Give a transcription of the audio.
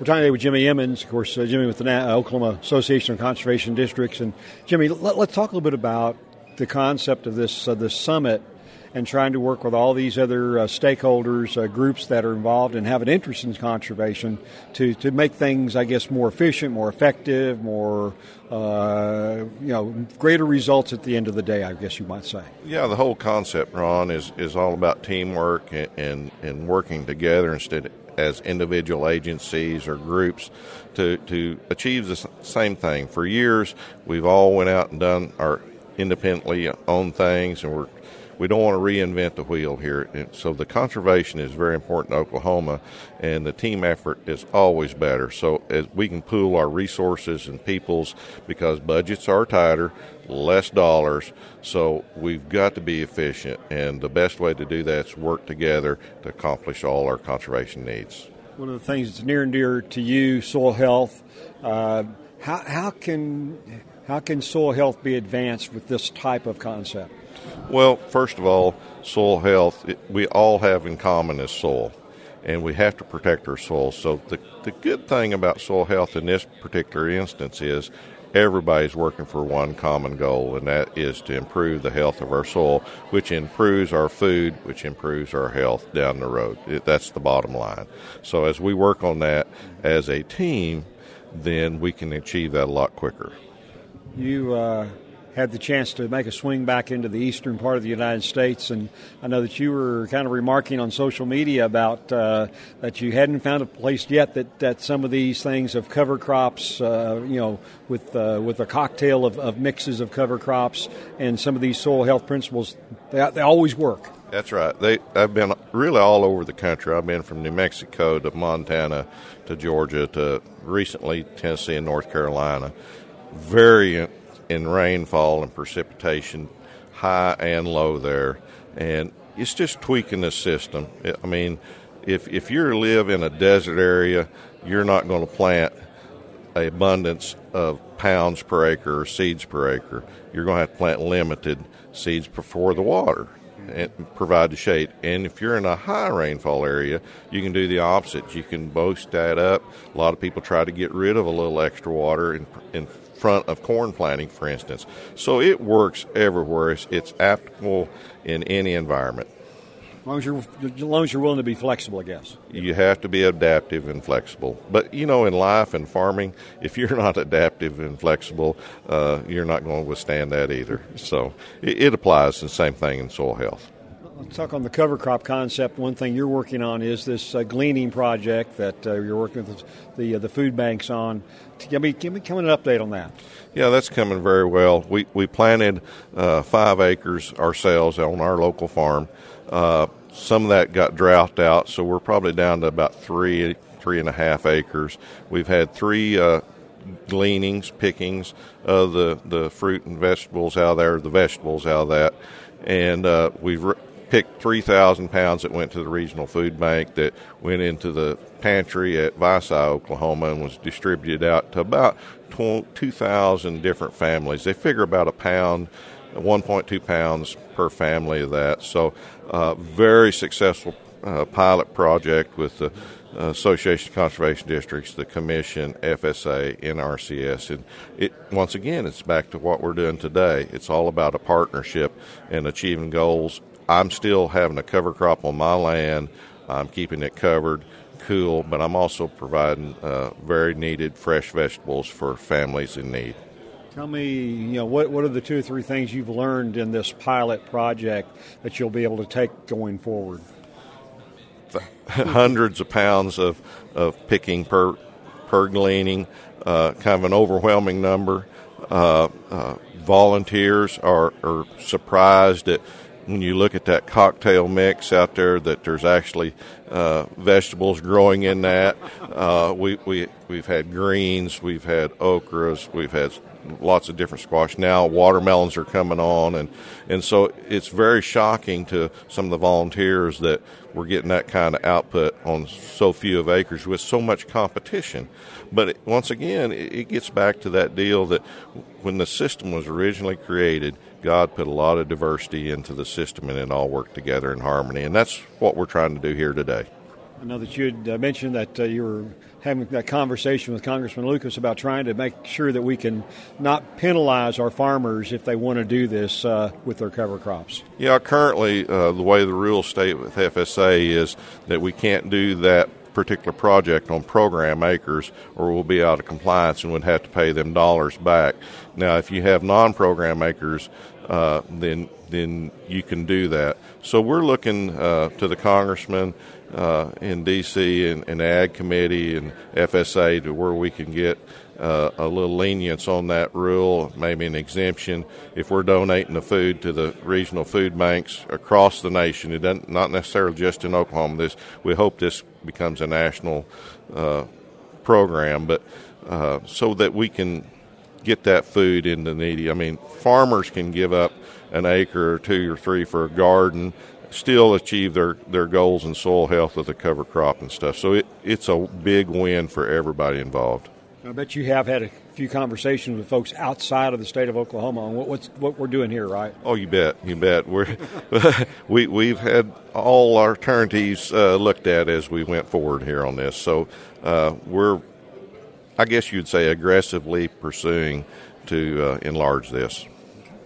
We're talking today with Jimmy Emmons, of course, Jimmy with the Oklahoma Association of Conservation Districts. And Jimmy, let's talk a little bit about the concept of this summit and trying to work with all these other stakeholders, groups that are involved and have an interest in conservation to make things, I guess, more efficient, more effective, more, greater results at the end of the day, I guess you might say. Yeah, the whole concept, Ron, is all about teamwork and working together instead as individual agencies or groups to achieve the same thing. For years, we've all went out and done our independently owned things, and we don't want to reinvent the wheel here. And so the conservation is very important to Oklahoma, and the team effort is always better. So as we can pool our resources and peoples, because budgets are tighter, less dollars, so we've got to be efficient. And the best way to do that is work together to accomplish all our conservation needs. One of the things that's near and dear to you, soil health, how can soil health be advanced with this type of concept? Well, first of all, soil health, we all have in common is soil, and we have to protect our soil. So the good thing about soil health in this particular instance is everybody's working for one common goal, and that is to improve the health of our soil, which improves our food, which improves our health down the road. That's the bottom line. So as we work on that as a team, then we can achieve that a lot quicker. You had the chance to make a swing back into the eastern part of the United States, and I know that you were kind of remarking on social media about that you hadn't found a place yet that some of these things of cover crops, with a cocktail of mixes of cover crops and some of these soil health principles, they always work. That's right. I've been really all over the country. I've been from New Mexico to Montana to Georgia to recently Tennessee and North Carolina. Very in rainfall and precipitation, high and low there, and it's just tweaking the system. I mean, if you live in a desert area, you're not going to plant an abundance of pounds per acre or seeds per acre. You're going to have to plant limited seeds before the water and provide the shade. And if you're in a high rainfall area, you can do the opposite. You can boost that up. A lot of people try to get rid of a little extra water in front of corn planting, for instance. So it works everywhere. It's applicable in any environment. As long as you're willing to be flexible, I guess. You have to be adaptive and flexible. But, in life and farming, if you're not adaptive and flexible, you're not going to withstand that either. So it applies the same thing in soil health. Let's talk on the cover crop concept. One thing you're working on is this gleaning project that you're working with the food banks on. Give me an update on that. Yeah, that's coming very well. We planted 5 acres ourselves on our local farm. Some of that got drought out, so we're probably down to about 3.5 acres. We've had 3 pickings of the fruit and vegetables out there, the vegetables out of that, and we've picked 3,000 pounds that went to the regional food bank that went into the pantry at Vici, Oklahoma, and was distributed out to about 2,000 different families. They figure about a pound, 1.2 pounds per family of that. So very successful pilot project with the Association of Conservation Districts, the Commission, FSA, NRCS. And once again, it's back to what we're doing today. It's all about a partnership and achieving goals. I'm still having a cover crop on my land. I'm keeping it covered, cool, but I'm also providing very needed fresh vegetables for families in need. Tell me, what are the 2 or 3 things you've learned in this pilot project that you'll be able to take going forward? Hundreds of pounds of picking per gleaning, kind of an overwhelming number. Volunteers are surprised at when you look at that cocktail mix out there that there's actually vegetables growing in that. We've had greens, we've had okras, we've had lots of different squash. Now watermelons are coming on, and so it's very shocking to some of the volunteers that we're getting that kind of output on so few of acres with so much competition. But once again, it gets back to that deal that when the system was originally created, God put a lot of diversity into the system, and it all worked together in harmony. And that's what we're trying to do here today. I know that you had mentioned that you were having that conversation with Congressman Lucas about trying to make sure that we can not penalize our farmers if they want to do this with their cover crops. Yeah, currently the way the rules state with FSA is that we can't do that particular project on program acres or we'll be out of compliance and would have to pay them dollars back. Now, if you have non-program acres, then you can do that. So we're looking to the congressman in D.C. and the Ag Committee and FSA to where we can get a little lenience on that rule, maybe an exemption if we're donating the food to the regional food banks across the nation. It doesn't, not necessarily just in Oklahoma. We hope this becomes a national program, but so that we can get that food into needy. I mean, farmers can give up an acre or 2 or 3 for a garden, still achieve their goals in soil health with a cover crop and stuff. So it's a big win for everybody involved. I bet you have had a few conversations with folks outside of the state of Oklahoma on what we're doing here, right? Oh, you bet. We've had all our alternatives looked at as we went forward here on this. So we're, I guess you'd say, aggressively pursuing to enlarge this.